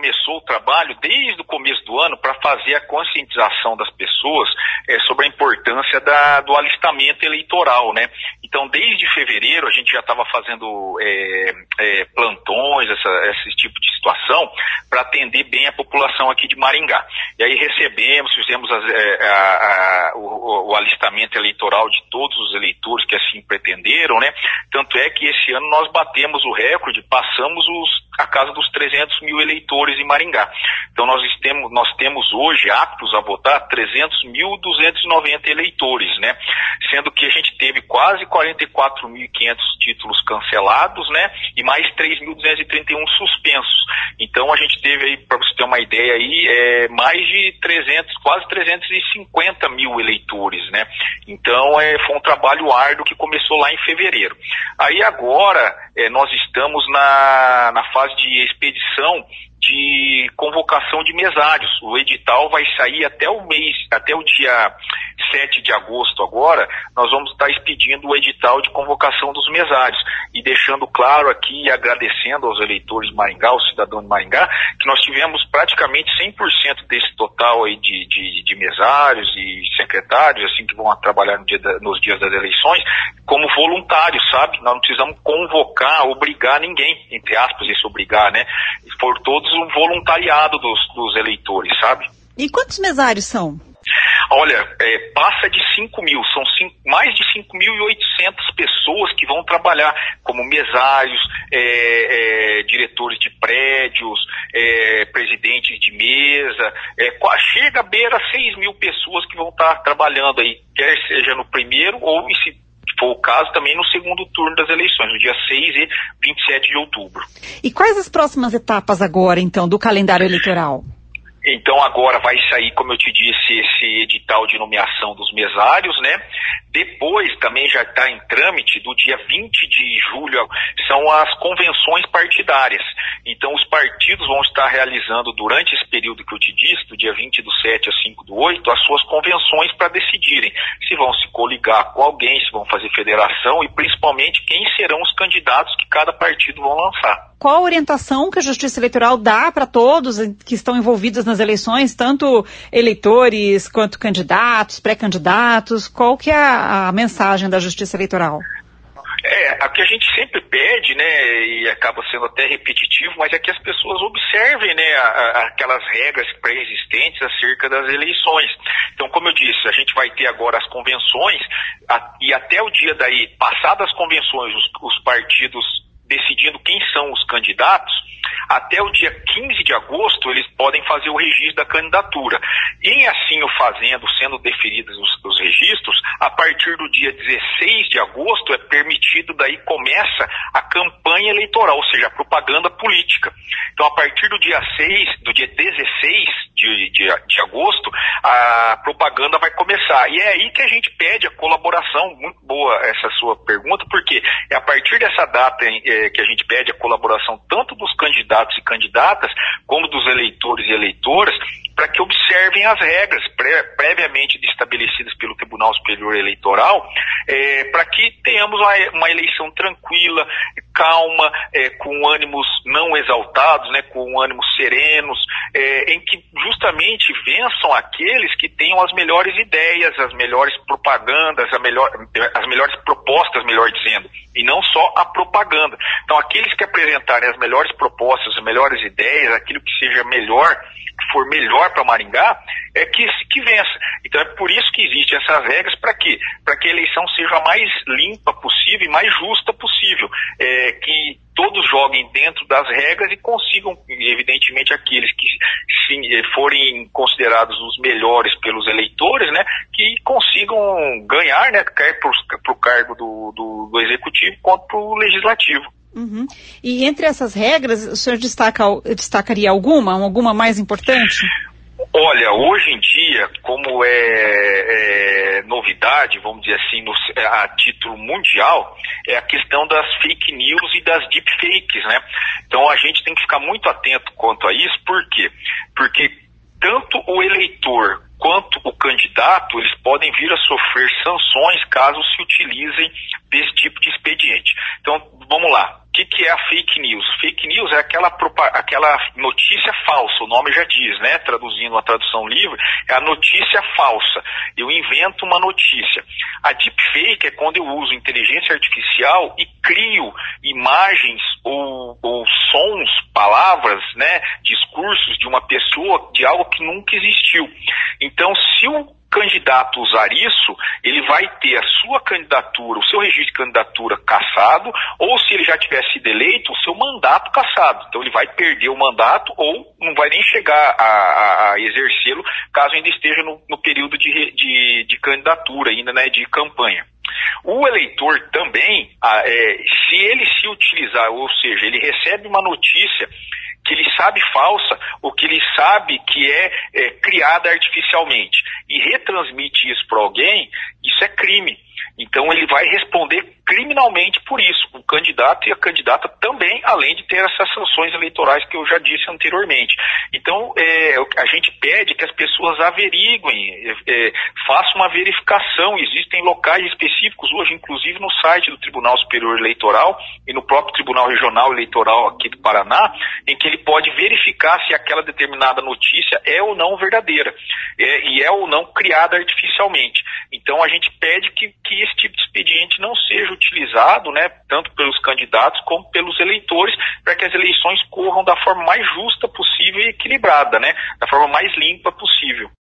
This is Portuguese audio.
começou o trabalho desde o começo do ano para fazer a conscientização das pessoas sobre a importância do alistamento eleitoral, né? Então, desde fevereiro, a gente já estava fazendo plantões, esse tipo de situação, para atender bem a população aqui de Maringá. E aí fizemos o alistamento eleitoral de todos os eleitores que assim pretenderam, né? Tanto é que esse ano nós batemos o recorde, passamos a casa dos 300 mil eleitores em Maringá. Então nós temos hoje aptos a votar 300.290 eleitores, né? Sendo que a gente teve quase 44.500 títulos cancelados, né? E mais 3.231 suspensos. Então a gente teve aí, para você ter uma ideia aí, mais de quase 350 mil eleitores, né? Então foi um trabalho árduo que começou lá em fevereiro. Aí agora nós estamos na fase de expedição de convocação de mesários. O edital vai sair até o dia 7 de agosto agora, nós vamos estar expedindo o edital de convocação dos mesários e deixando claro aqui e agradecendo aos eleitores de Maringá, aos cidadãos de Maringá, que nós tivemos praticamente 100% desse total aí de mesários e secretários, assim, que vão trabalhar nos dias das eleições, como voluntários, sabe? Nós não precisamos convocar, obrigar ninguém, entre aspas, isso obrigar, né? Por todos o voluntariado dos eleitores, sabe? E quantos mesários são? Olha, passa de 5 mil, são mais de 5.800 pessoas que vão trabalhar como mesários, diretores de prédios, presidentes de mesa, chega a beira 6 mil pessoas que vão estar trabalhando aí, quer seja no primeiro ou, se for o caso, também no segundo turno das eleições, no dia 6 e 27 de outubro. E quais as próximas etapas agora, então, do calendário eleitoral? Então agora vai sair, como eu te disse, esse edital de nomeação dos mesários, né? Depois também já está em trâmite, do dia 20 de julho, são as convenções partidárias. Então os partidos vão estar realizando durante esse período que eu te disse, do dia 20/7 a 5/8, as suas convenções para decidirem se vão se coligar com alguém, se vão fazer federação e principalmente quem serão os candidatos que cada partido vão lançar. Qual a orientação que a Justiça Eleitoral dá para todos que estão envolvidos nas eleições, tanto eleitores quanto candidatos, pré-candidatos? Qual que é a mensagem da Justiça Eleitoral? A que a gente sempre pede, né, e acaba sendo até repetitivo, mas é que as pessoas observem, né, aquelas regras pré-existentes acerca das eleições. Então, como eu disse, a gente vai ter agora as convenções, e até o dia daí, passadas as convenções, os partidos decidindo quem são os candidatos, até o dia 15 de agosto eles podem fazer o registro da candidatura. Em assim o fazendo, sendo deferidos os registros, a partir do dia 16 de agosto é permitido, daí começa a campanha eleitoral, ou seja, a propaganda política. Então, a partir do dia 16 de agosto, a propaganda vai começar. E é aí que a gente pede a colaboração. Muito boa essa sua pergunta, porque é a partir dessa data que a gente pede a colaboração tanto dos candidatos e candidatas, como dos eleitores e eleitoras, para que observem as regras previamente estabelecidas pelo Tribunal Superior Eleitoral, para que tenhamos uma eleição tranquila, calma, com ânimos não exaltados, né, com ânimos serenos, em que justamente vençam aqueles que tenham as melhores ideias, as melhores propagandas, as melhores propostas, melhor dizendo, e não só a propaganda. Então, aqueles que apresentarem as melhores propostas, as melhores ideias, aquilo que seja melhor, que for melhor para Maringá, é que vença. Então é por isso que existem essas regras, para quê? Para que a eleição seja a mais limpa possível e mais justa possível, que todos joguem dentro das regras e consigam, evidentemente, aqueles que forem considerados os melhores pelos eleitores, né, que consigam ganhar, né, quer para o cargo do executivo quanto para o legislativo. Uhum. E entre essas regras, o senhor destacaria alguma mais importante? Olha, hoje em dia, como é novidade, vamos dizer assim, a título mundial, é a questão das fake news e das deepfakes, né? Então a gente tem que ficar muito atento quanto a isso, por quê? Porque tanto o eleitor quanto o candidato, eles podem vir a sofrer sanções caso se utilizem desse tipo de expediente. Então, vamos lá. O que é a fake news? Fake news é aquela notícia falsa, o nome já diz, né? Traduzindo uma tradução livre, é a notícia falsa. Eu invento uma notícia. A deepfake é quando eu uso inteligência artificial e crio imagens ou sons, palavras, né? Discursos de uma pessoa, de algo que nunca existiu. Então, se o candidato usar isso, ele vai ter a sua candidatura, o seu registro de candidatura cassado, ou se ele já tiver sido eleito, o seu mandato cassado. Então ele vai perder o mandato ou não vai nem chegar a exercê-lo, caso ainda esteja no período de candidatura, ainda, né, de campanha. O eleitor também, se ele se utilizar, ou seja, ele recebe uma notícia que ele sabe falsa ou que ele sabe que é criada artificialmente e retransmite isso para alguém, isso é crime. Então ele vai responder criminalmente por isso, o candidato e a candidata também, além de ter essas sanções eleitorais que eu já disse anteriormente. Então a gente pede que as pessoas averiguem, façam uma verificação. Existem locais específicos hoje, inclusive no site do Tribunal Superior Eleitoral e no próprio Tribunal Regional Eleitoral aqui do Paraná, em que ele pode verificar se aquela determinada notícia é ou não verdadeira, e é ou não criada artificialmente. Então a gente pede que esse tipo de expediente não seja utilizado, né, tanto pelos candidatos como pelos eleitores, para que as eleições corram da forma mais justa possível e equilibrada, né, da forma mais limpa possível.